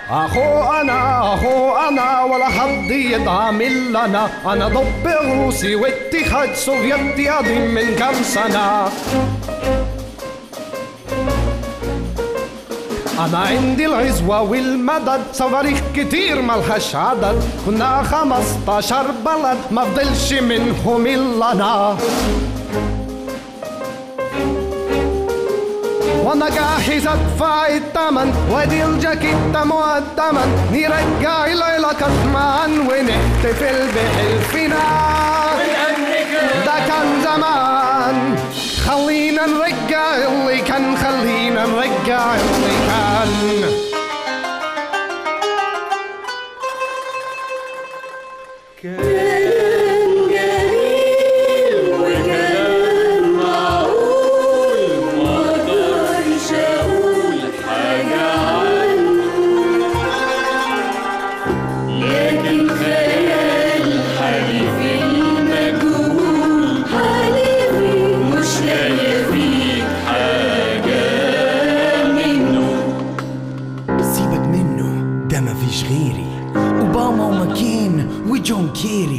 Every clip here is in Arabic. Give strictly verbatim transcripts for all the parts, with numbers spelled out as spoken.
اخو انا اخو انا ولا حد يدعمل لنا. انا ضب روسي واتحاد سوفيتي قديم من كام سنة. أنا عندي العزوة والمدد، صواريخ كتير ملهاش عدد. كنا خمستاشر بلد ما فضلش منهم إلا أنا. وانا جاهز ادفع التمن وادي الجاكيتة مقدما. نرجع العلاقات معا ونحتفل بحلفنا. ده كان زمان، خلينا نرجع اللي كان، خلينا نرجع اللي كان. جون كيري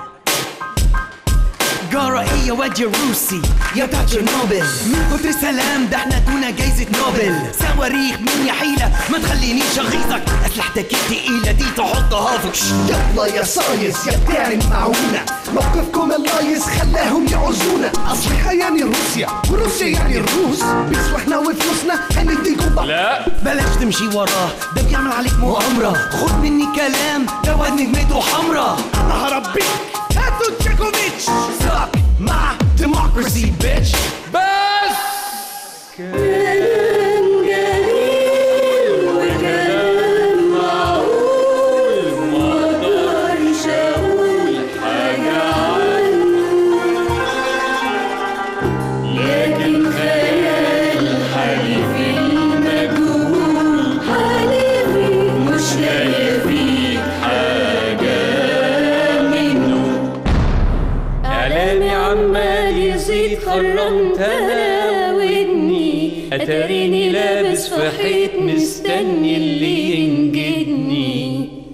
جارة ايه يا واد يا روسي يا بتاع تشيرنوبل. من كتر سلام ده احنا دونا جايزة نوبل. صواريخ مين يا حيلة ما تخلينيش اغيظك. اسلحتك التقيلة دي تحطها فيك. يلا يا صايص يا بتاع المعونة، موقفكم اللايص خلاهم يعوزونا. اصلها يعني روسيا وروسيا يعني الروس، بس واحنا وفلوسنا هنديكم بقى. لا بلاش تمشي وراه، ده بيعمل عليك مؤامرة. خد مني كلام ده واد نجمته حمرا. انا هربيك هاتوا تشيكوفيتش. ساك مع ديموكراسي بيتش. بس كلام جميل وكلام معقول، مقدرش اقول حاجة عنه، لكن خيال حليفي المجهول. حليفي مش لاقي فيك حاجة منه. اعلامي عمال يزيد، خرمتها ودني، اتاريني لابس في حيط مستني اللي ينجي.